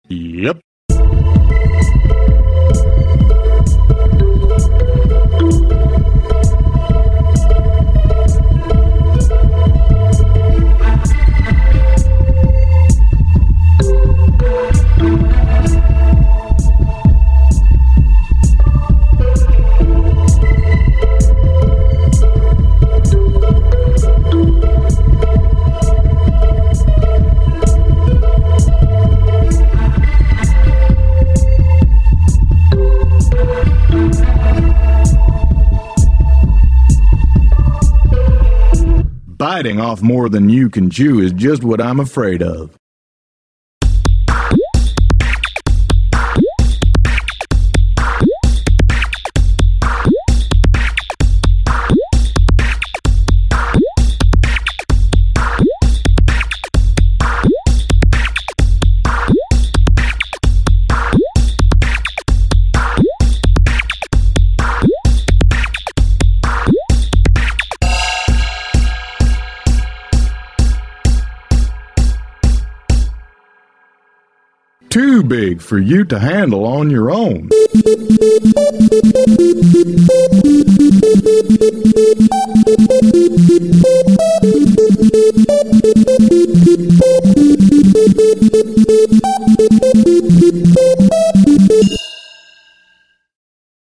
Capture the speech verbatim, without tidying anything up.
Yep. Biting off more than you can chew is just what I'm afraid of. Too big for you to handle on your own.